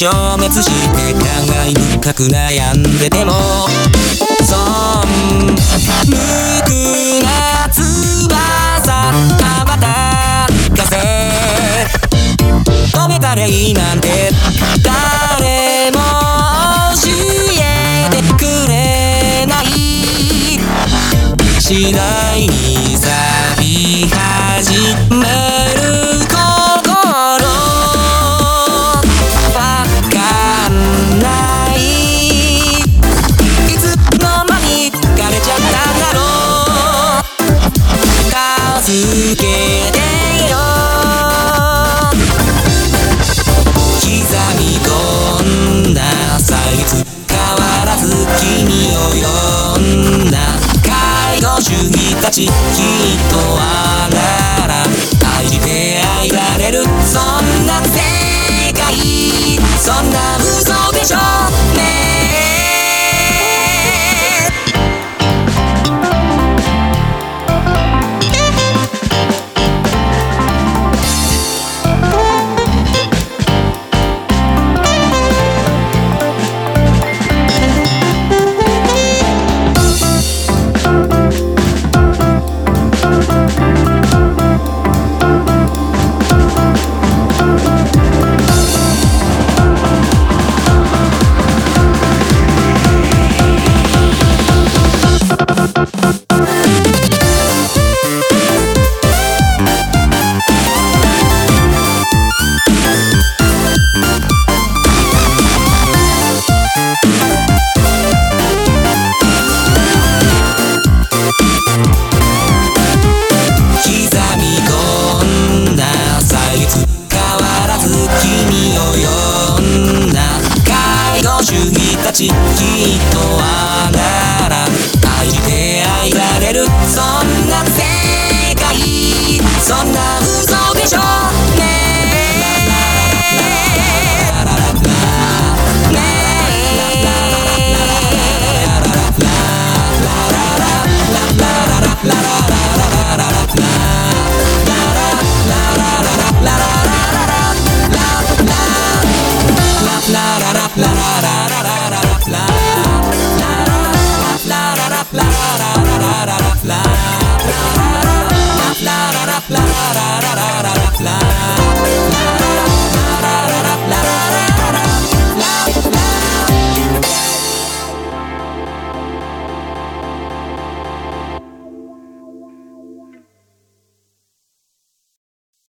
消滅して考え深く悩んでてもそん無垢な翼羽ばたかせ止めたらいいなんて誰も教えてくれない次第に咲き始める心わかんないいつの間に枯れちゃったんだろう助けてよ刻み込んだ歳月変わらず君を呼んだ介護主義たちきっとあなら愛して愛られるそんな世界そんな嘘でしょね主義たちきっとあなら愛して愛られるそんな世界そんな嘘でしょ